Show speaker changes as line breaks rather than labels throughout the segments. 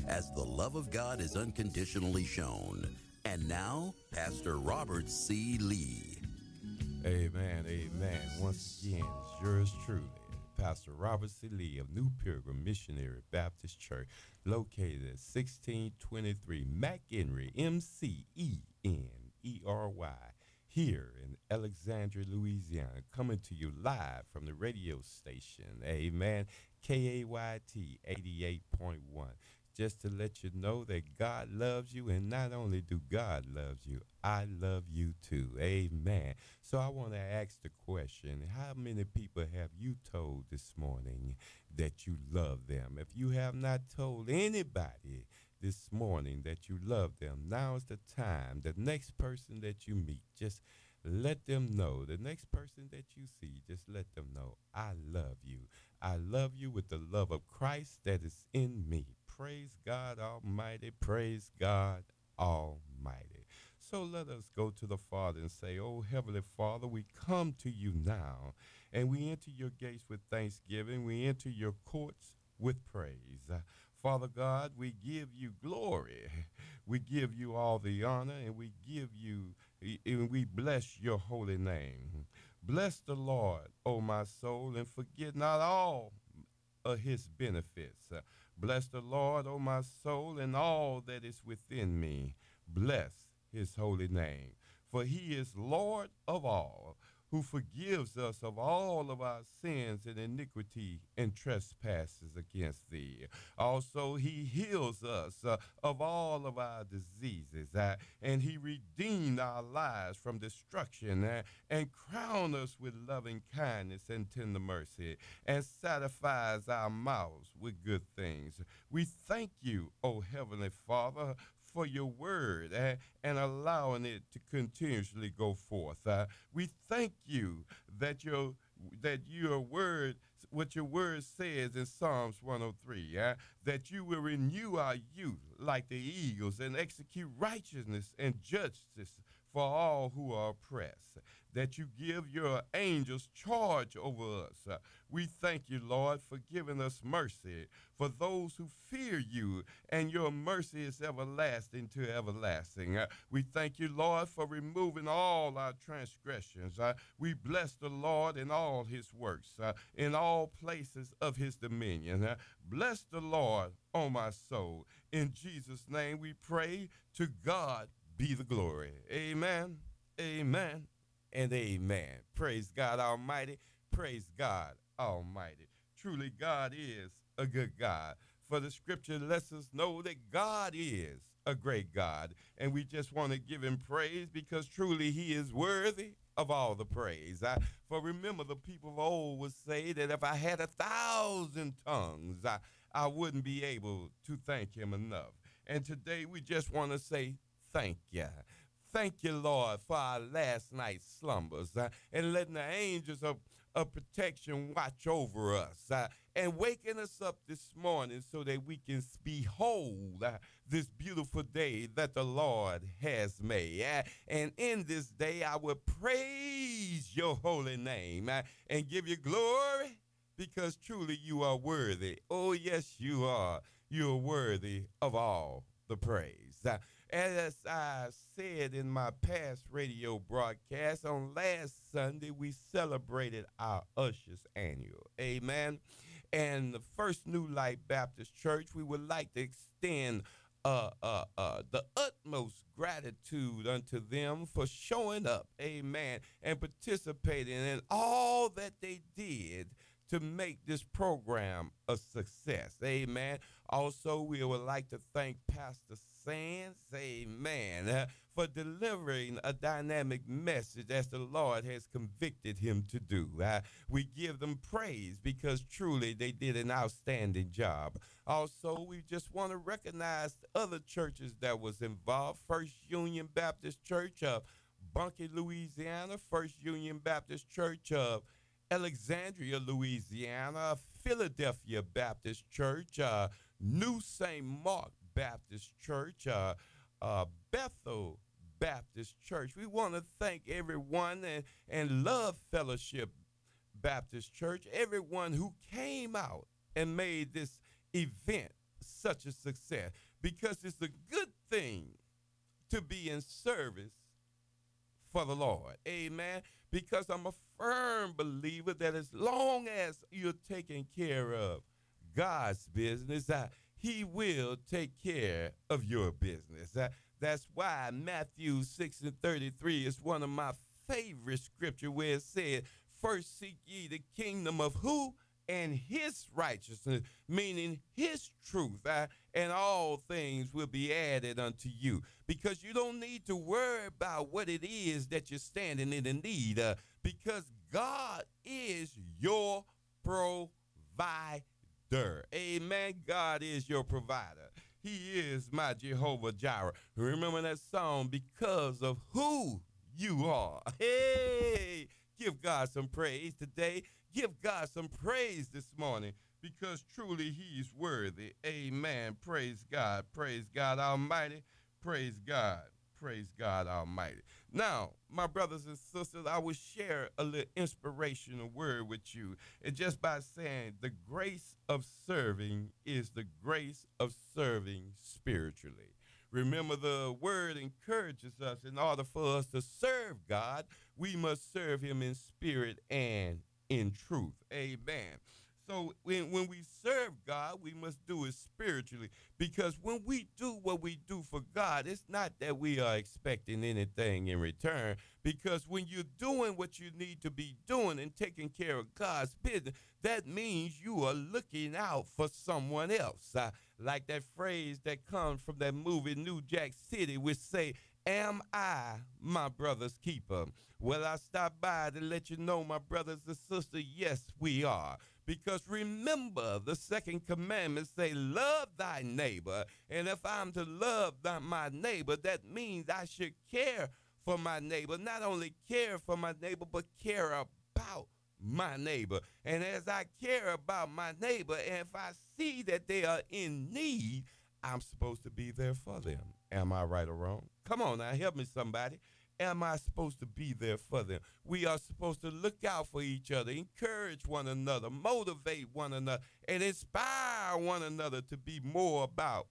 as the love of God is unconditionally shown. And now, Pastor Robert C. Lee.
Amen, amen. Once again, it's yours truly, Pastor Robert C. Lee of New Pilgrim Missionary Baptist Church, located at 1623 McHenry, McEnery, here in Alexandria, Louisiana, coming to you live from the radio station, amen, KAYT 88.1. Just to let you know that God loves you, and not only do God love you, I love you too. Amen. So I want to ask the question, how many people have you told this morning that you love them? If you have not told anybody this morning that you love them, now is the time. The next person that you meet, just let them know. The next person that you see, just let them know, I love you. I love you with the love of Christ that is in me. Praise God Almighty. Praise God Almighty. So let us go to the Father and say, oh, Heavenly Father, we come to you now, and we enter your gates with thanksgiving. We enter your courts with praise. Father God, we give you glory. We give you all the honor, and we bless your holy name. Bless the Lord, O my soul, and forget not all of his benefits. Bless the Lord, O my soul, and all that is within me. Bless his holy name. For he is Lord of all, who forgives us of all of our sins and iniquity and trespasses against thee. Also, he heals us of all of our diseases, and he redeemed our lives from destruction, and crowned us with loving kindness and tender mercy, and satisfies our mouths with good things. We thank you, O Heavenly Father, for your word and allowing it to continuously go forth. We thank you that your word, what your word says in Psalms 103, that you will renew our youth like the eagles and execute righteousness and justice for all who are oppressed, that you give your angels charge over us. We thank you, Lord, for giving us mercy for those who fear you, and your mercy is everlasting to everlasting. We thank you, Lord, for removing all our transgressions. We bless the Lord in all his works, in all places of his dominion. Bless the Lord, O my soul. In Jesus' name we pray. To God be the glory. Amen, amen, and amen. Praise God Almighty. Praise God Almighty. Truly, God is a good God. For the scripture lets us know that God is a great God. And we just want to give him praise because truly he is worthy of all the praise. For remember, the people of old would say that if I had 1,000 tongues, I wouldn't be able to thank him enough. And today we just want to say thank you. Thank you, Lord, for our last night's slumbers and letting the angels of protection watch over us and waking us up this morning so that we can behold this beautiful day that the Lord has made. And in this day, I will praise your holy name and give you glory because truly you are worthy. Oh, yes, you are. You are worthy of all the praise. As I said in my past radio broadcast, on last Sunday, we celebrated our Ushers Annual. Amen. And the First New Life Baptist Church, we would like to extend the utmost gratitude unto them for showing up, amen, and participating in all that they did to make this program a success. Amen. Also, we would like to thank Pastor Sands, amen, for delivering a dynamic message as the Lord has convicted him to do. We give them praise because truly they did an outstanding job. Also, we just want to recognize the other churches that was involved. First Union Baptist Church of Bunkie, Louisiana, First Union Baptist Church of Alexandria, Louisiana, Philadelphia Baptist Church, New St. Mark Baptist Church, Bethel Baptist Church. We want to thank everyone and Love Fellowship Baptist Church, everyone who came out and made this event such a success? Because it's a good thing to be in service for the Lord. Amen. Because I'm a firm believer that as long as you're taking care of God's business, he will take care of your business. That's why Matthew 6:33 is one of my favorite scripture where it said, first seek ye the kingdom of who? And his righteousness, meaning his truth, and all things will be added unto you. Because you don't need to worry about what it is that you're standing in the need of, because God is your provider. Amen. God is your provider. He is my Jehovah Jireh. Remember that song, because of who you are. Hey, give God some praise today. Give God some praise this morning, because truly he's worthy. Amen. Praise God. Praise God Almighty. Praise God. Praise God Almighty. Now, my brothers and sisters, I will share a little inspirational word with you. And just by saying the grace of serving is the grace of serving spiritually. Remember, the word encourages us in order for us to serve God, we must serve him in spirit and in truth. Amen. So when we serve God, we must do it spiritually, because when we do what we do for God, it's not that we are expecting anything in return, because when you're doing what you need to be doing and taking care of God's business, that means you are looking out for someone else. Like that phrase that comes from that movie New Jack City, which say, am I my brother's keeper? Well, I stopped by to let you know, my brothers and sisters, yes, we are. Because remember, the second commandment say, love thy neighbor. And if I'm to love my neighbor, that means I should care for my neighbor. Not only care for my neighbor, but care about my neighbor. And as I care about my neighbor, and if I see that they are in need, I'm supposed to be there for them. Am I right or wrong? Come on now, help me somebody. Am I supposed to be there for them? We are supposed to look out for each other, encourage one another, motivate one another, and inspire one another to be more about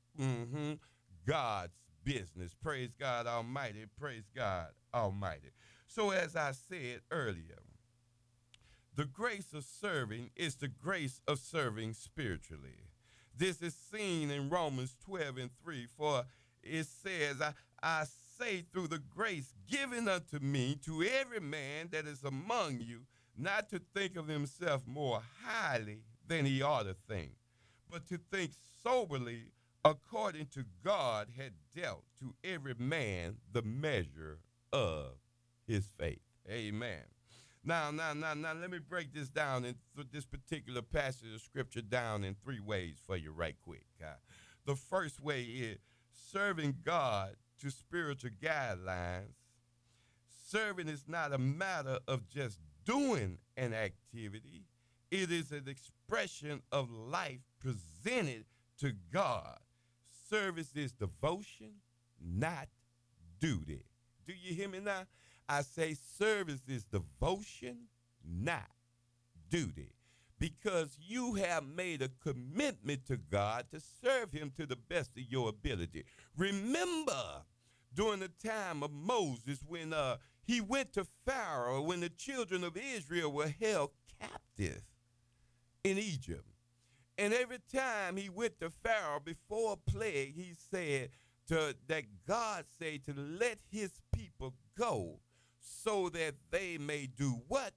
God's business. Praise God Almighty. Praise God Almighty. So as I said earlier, the grace of serving is the grace of serving spiritually. This is seen in Romans 12:3, for it says, I say through the grace given unto me, to every man that is among you, not to think of himself more highly than he ought to think, but to think soberly according to God had dealt to every man the measure of his faith. Amen. Now, let me break this down in this particular passage of scripture down in three ways for you right quick. The first way is serving God to spiritual guidelines. Serving is not a matter of just doing an activity. It is an expression of life presented to God. Service is devotion, not duty. Do you hear me now? I say service is devotion, not duty. Because you have made a commitment to God to serve him to the best of your ability. Remember, during the time of Moses, when he went to Pharaoh, when the children of Israel were held captive in Egypt. And every time he went to Pharaoh before a plague, he said that God said to let his people go so that they may do what?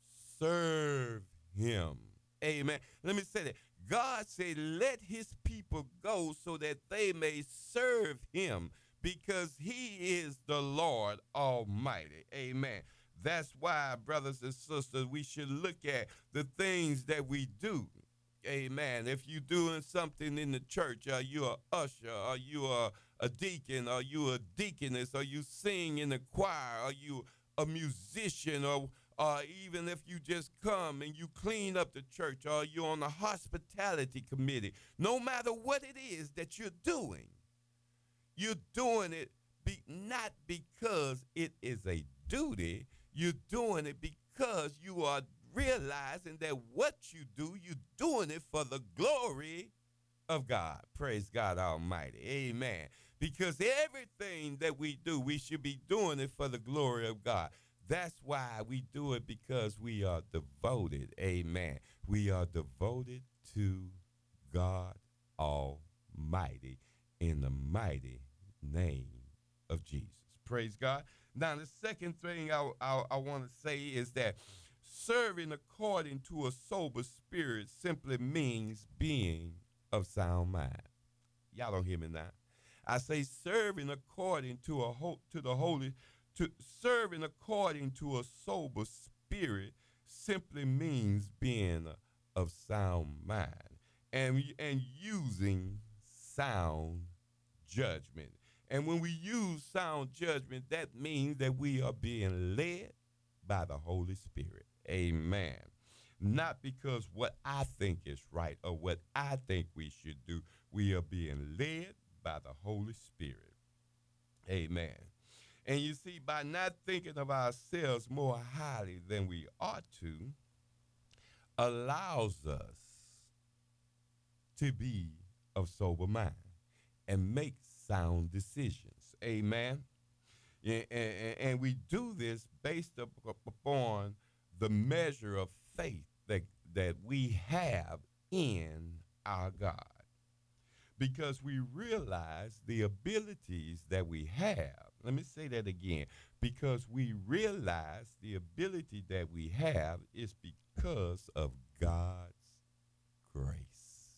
Serve him. Amen. Let me say that. God said, let his people go so that they may serve him, because he is the Lord Almighty. Amen. That's why, brothers and sisters, we should look at the things that we do. Amen. If you're doing something in the church, are you an usher? Are you a deacon? Are you a deaconess? Are you sing in the choir? Are you a musician? Or even if you just come and you clean up the church, or you're on the hospitality committee, no matter what it is that you're doing it not because it is a duty. You're doing it because you are realizing that what you do, you're doing it for the glory of God. Praise God Almighty. Amen. Because everything that we do, we should be doing it for the glory of God. That's why we do it, because we are devoted. Amen. We are devoted to God Almighty in the mighty name of Jesus. Praise God. Now, the second thing I want to say is that serving according to a sober spirit simply means being of sound mind. Y'all don't hear me now. I say serving according to serving according to a sober spirit simply means being of sound mind and using sound judgment. And when we use sound judgment, that means that we are being led by the Holy Spirit. Amen. Not because what I think is right or what I think we should do. We are being led by the Holy Spirit. Amen. And you see, by not thinking of ourselves more highly than we ought to, allows us to be of sober mind and make sound decisions. Amen. And we do this based upon the measure of faith that we have in our God. Because we realize the abilities that we have. Let me say that again. Because we realize the ability that we have is because of God's grace.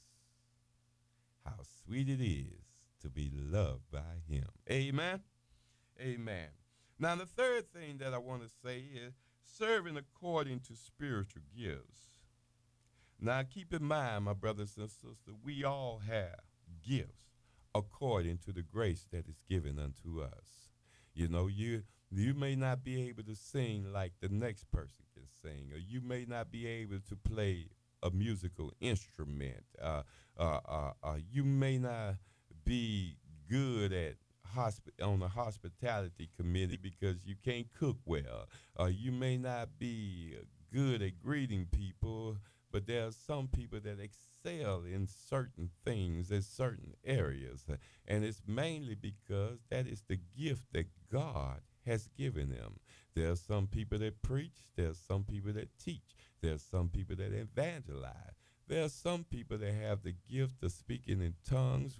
How sweet it is to be loved by him. Amen. Amen. Now, the third thing that I want to say is serving according to spiritual gifts. Now, keep in mind, my brothers and sisters, we all have gifts according to the grace that is given unto us. You know, you may not be able to sing like the next person can sing, or you may not be able to play a musical instrument. You may not be good at on the hospitality committee because you can't cook well. You may not be good at greeting people, but there are some people that excel in certain things, in certain areas. And it's mainly because that is the gift that God has given them. There are some people that preach. There are some people that teach. There are some people that evangelize. There are some people that have the gift of speaking in tongues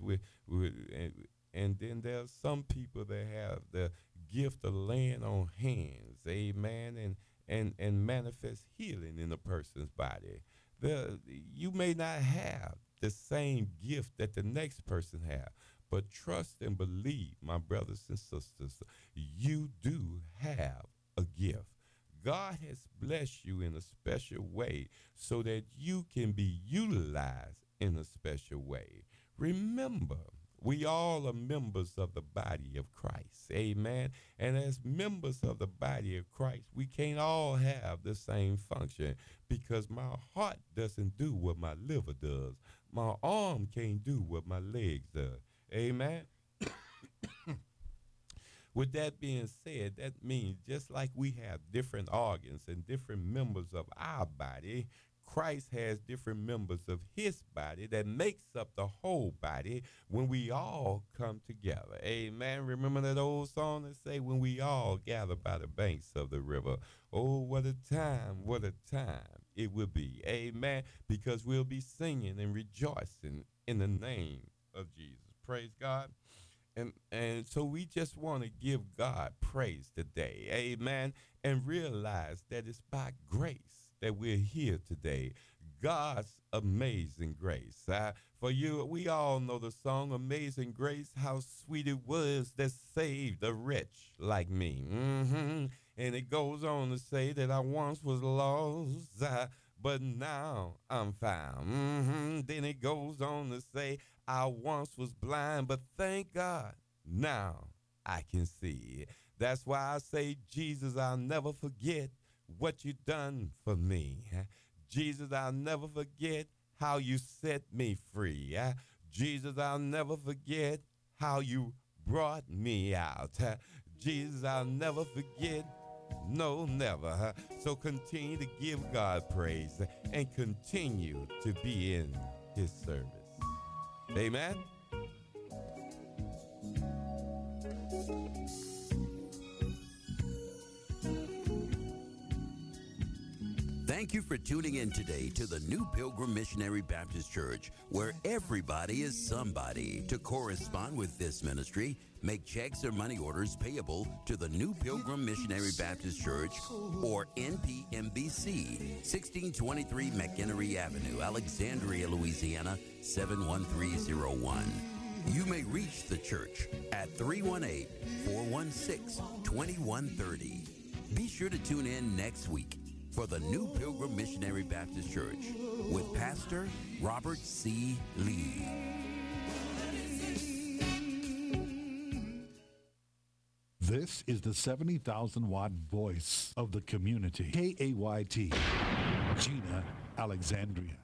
and then there are some people that have the gift of laying on hands, amen, and manifest healing in a person's body. You may not have the same gift that the next person have, but trust and believe, my brothers and sisters, you do have a gift. God has blessed you in a special way so that you can be utilized in a special way. Remember, we all are members of the body of Christ. Amen. And as members of the body of Christ, we can't all have the same function because my heart doesn't do what my liver does. My arm can't do what my legs do. Amen. With that being said, that means just like we have different organs and different members of our body, Christ has different members of his body that makes up the whole body when we all come together. Amen. Remember that old song that say, when we all gather by the banks of the river. Oh, what a time it will be. Amen. Because we'll be singing and rejoicing in the name of Jesus. Praise God. And so we just want to give God praise today. Amen. And realize that it's by grace that we're here today. God's amazing grace. For you, we all know the song Amazing Grace, how sweet it was that saved a wretch like me. And it goes on to say that I once was lost, but now I'm found. Then it goes on to say I once was blind, but thank God now I can see. That's why I say, Jesus, I'll never forget what you done for me. Jesus, I'll never forget how you set me free. Jesus, I'll never forget how you brought me out. Jesus, I'll never forget. No, never. So continue to give God praise and continue to be in his service. Amen.
Thank you for tuning in today to the New Pilgrim Missionary Baptist Church, where everybody is somebody. To correspond with this ministry, make checks or money orders payable to the New Pilgrim Missionary Baptist Church or NPMBC, 1623 McHenry Avenue, Alexandria, Louisiana, 71301. You may reach the church at 318-416-2130. Be sure to tune in next week for the New Pilgrim Missionary Baptist Church with Pastor Robert C. Lee.
This is the 70,000-watt voice of the community. KAYT, Gina, Alexandria.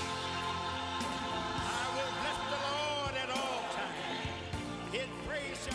Praise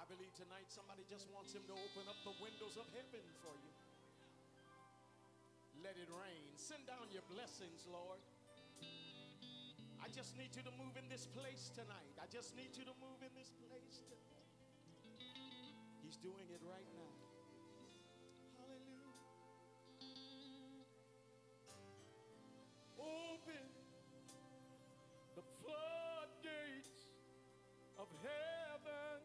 believe tonight somebody just wants him to open up the windows of heaven for you. Let it rain. Send down your blessings, Lord. I just need you to move in this place tonight. I just need you to move in this place tonight. He's doing it right now. Hallelujah. Open the floodgates of heaven.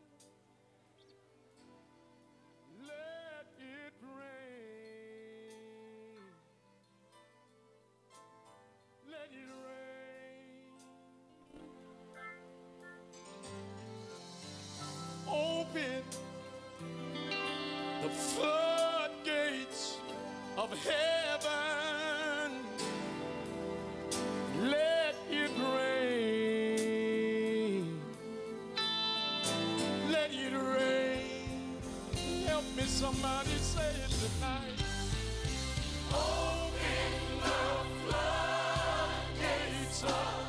Let it rain. Let it rain. Open the floodgates of heaven. Let it rain. Let it rain. Help me, somebody say it tonight. Open the floodgates of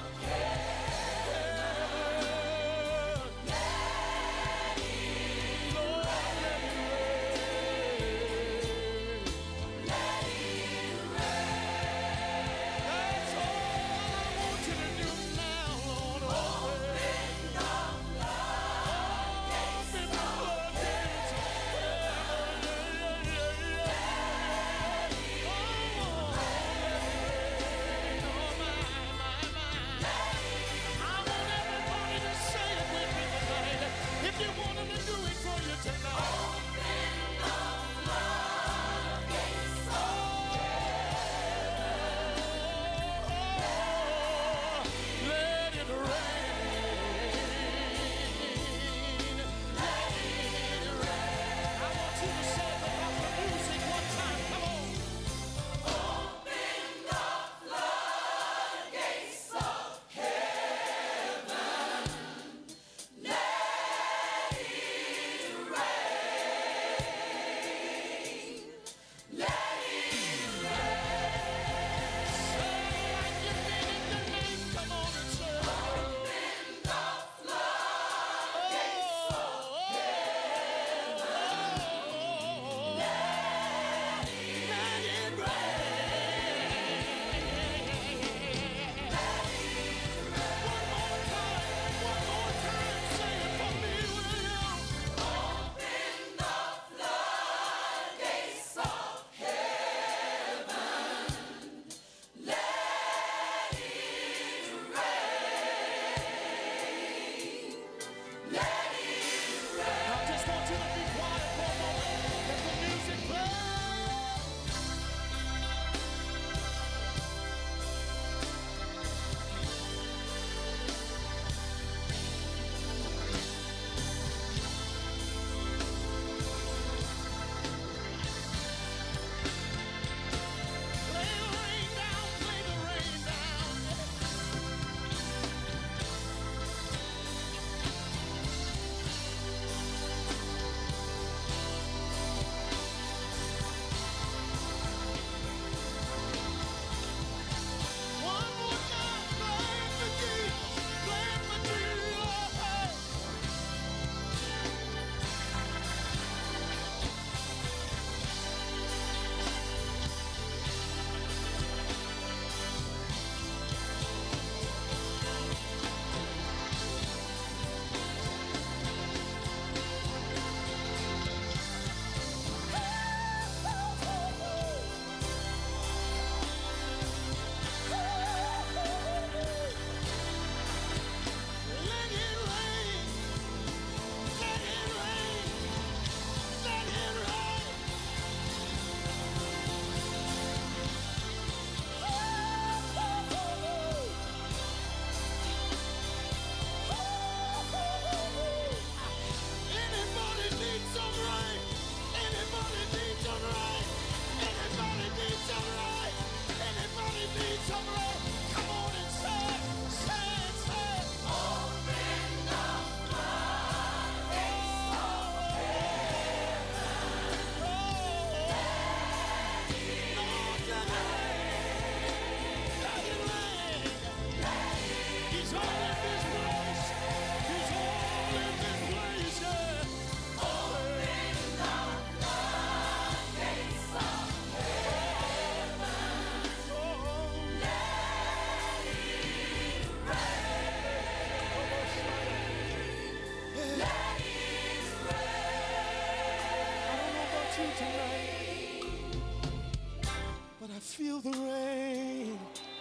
tonight. But I feel the rain.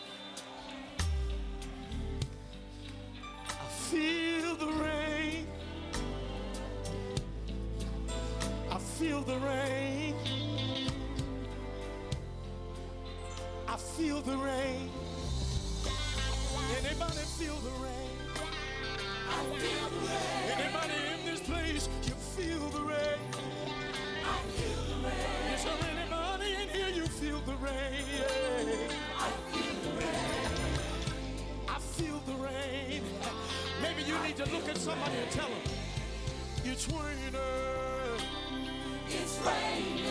I feel the rain. I feel the rain. I feel the rain. Anybody feel the rain? I feel the rain. Anybody in this place, you feel the rain? I feel the rain. Is there anybody in here, you feel the rain? Yeah. I feel the rain. I feel the rain. Maybe you need to look at somebody and tell them, it's raining. It's raining.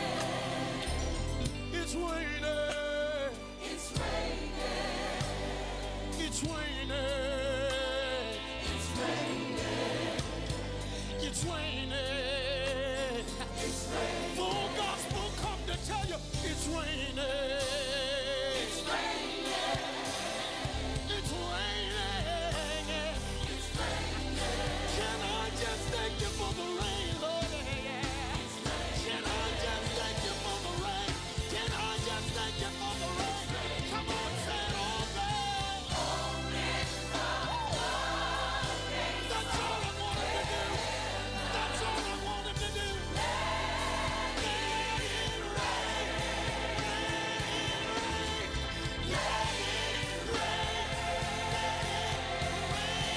It's raining. It's raining. It's raining. It's raining. It's raining. It's raining. Full gospel come to tell you it's raining.